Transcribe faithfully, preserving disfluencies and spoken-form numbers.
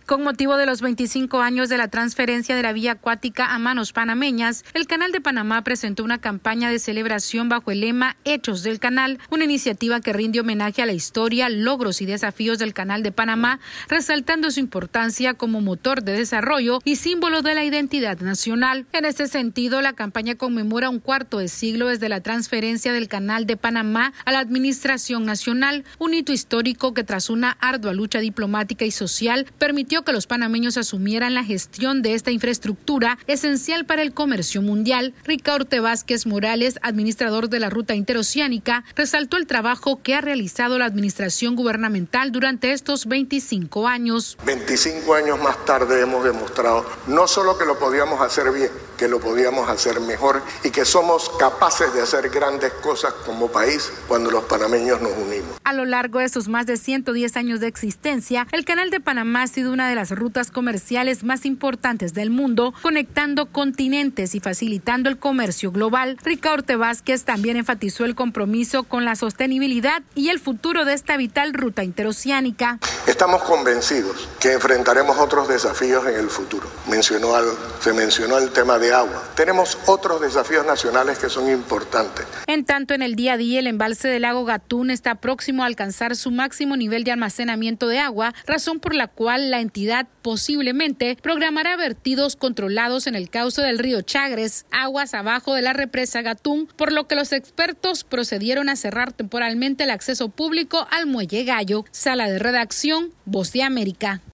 Con motivo de los veinticinco años de la transferencia de la vía acuática a manos panameñas, el Canal de Panamá presentó una campaña de celebración bajo el lema Hechos del Canal, una iniciativa que rinde homenaje a la historia, logros y desafíos del Canal de Panamá, resaltando su importancia como motor de desarrollo y símbolo de la identidad nacional. En este sentido, la campaña conmemora un cuarto de siglo desde la transferencia del Canal de Panamá a la Administración Nacional, un hito histórico que tras una ardua lucha diplomática y social permitió que los panameños asumieran la gestión de esta infraestructura esencial para el comercio mundial. Ricaurte Vázquez Morales, administrador de la ruta interoceánica, resaltó el trabajo que ha realizado la administración gubernamental durante estos veinticinco años. veinticinco años más tarde hemos demostrado no solo que lo podíamos hacer bien, que lo podíamos hacer mejor y que somos capaces de hacer grandes cosas como país cuando los panameños nos unimos. A lo largo de sus más de ciento diez años de existencia, el Canal de Panamá ha sido una de las rutas comerciales más importantes del mundo, conectando continentes y facilitando el comercio global. Ricaurte Vázquez también enfatizó el compromiso con la sostenibilidad y el futuro de esta vital ruta interoceánica. Estamos convencidos que enfrentaremos otros desafíos en el futuro. Mencionó al, se mencionó el tema de agua. Tenemos otros desafíos nacionales que son importantes. En tanto, en el día a día, el embalse del lago Gatún está próximo a alcanzar su máximo nivel de almacenamiento de agua, razón por la cual la entidad posiblemente programará vertidos controlados en el cauce del río Chagres, aguas abajo de la represa Gatún, por lo que los expertos procedieron a cerrar temporalmente el acceso público al Muelle Gallo. Sala de redacción, Voz de América.